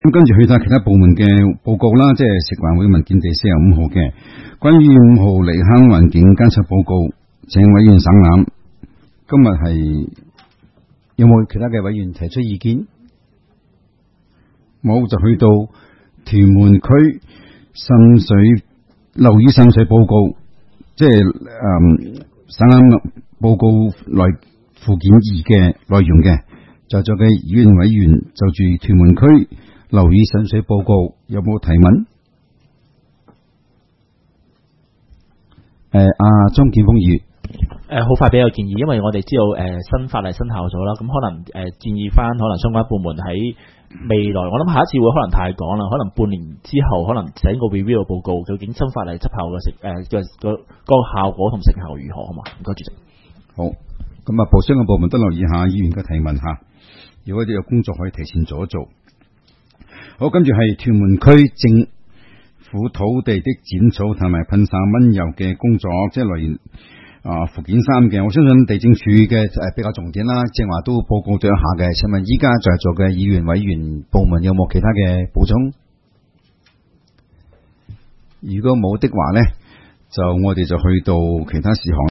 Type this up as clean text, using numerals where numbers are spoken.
咁跟住去晒其他部門嘅報告啦，即係食環會文件第45號嘅關於5號離坑環境監測報告，請委員省覽。今日係有冇其他嘅委員提出意見？ 冇，就去到屯門區樓宇滲水報告，即係省覽報告內附件2嘅內容嘅。在座嘅議員委員就住屯門區樓宇滲水報告有冇提問？張建峰議員。 好快俾個建議，因為我哋知道新法例生效咗啦，咁可能建議翻可能相關部門喺未來，我諗下一次會可能太趕啦，可能半年之後可能整個 review 嘅報告，究竟新法例執行嘅個效果同成效如何，好嘛？唔該主席。 好，咁啊，相關部門都留意下議員嘅提問吓，如果你有工作可以提前做一做。好，跟住係屯門區政府土地的剪草同埋噴灑蚊油嘅工作，即係例如附件3嘅，我相信地政處嘅比較重點啦，正話都報告咗一下嘅。請問依家在座嘅議員委員部門有冇其他嘅補充？如果冇的話呢，就我哋就去到其他事項。